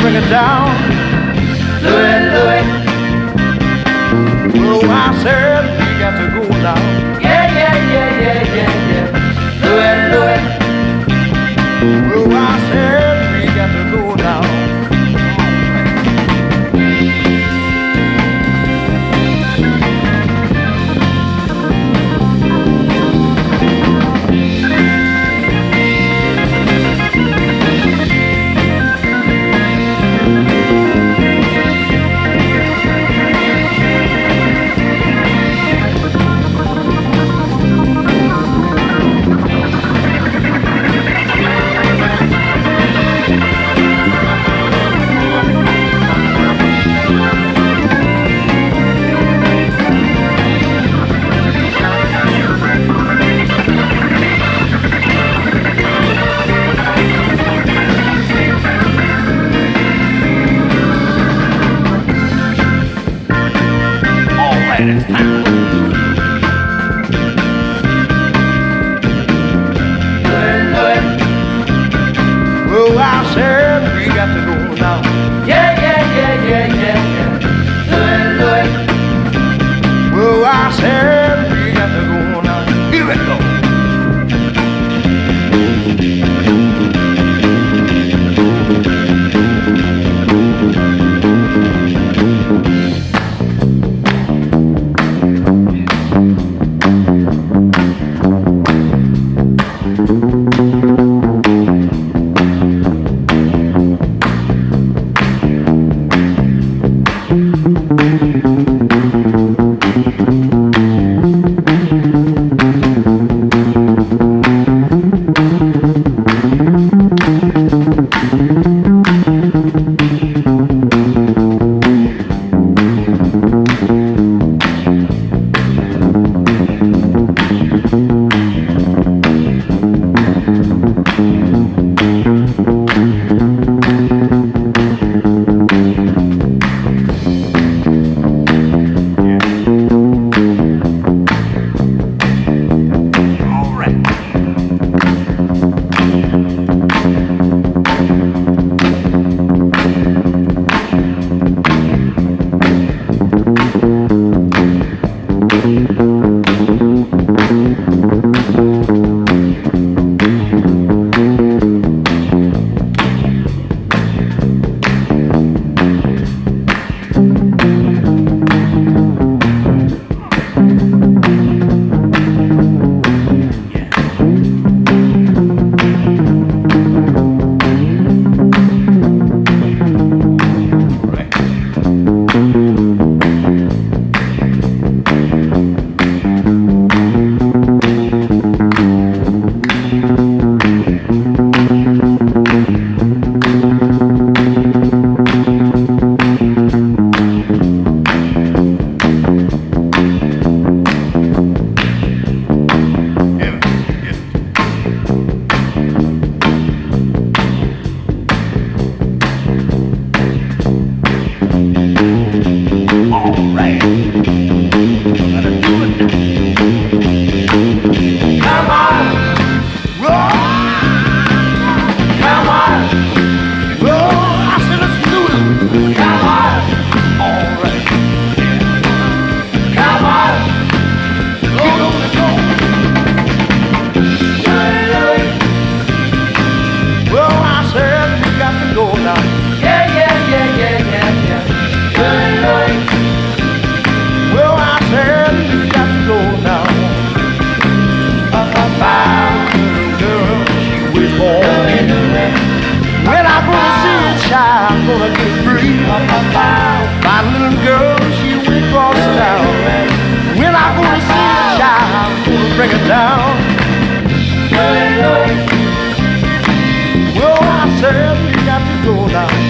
bring it down. Louis, Louis. Oh, I said we got to go now. Yeah, yeah, yeah, yeah, yeah, yeah. Louis, Louis. Oh, I said we got to go now. Oh, I said we got to go now. Yeah, yeah, yeah, yeah, yeah, yeah. Louis, Louis. Oh, I said we got to go now. Here we go. Gonna get free. My little girl, she went across town. When I go to see a child, I'm gonna bring her down. Well, I said we got to go now.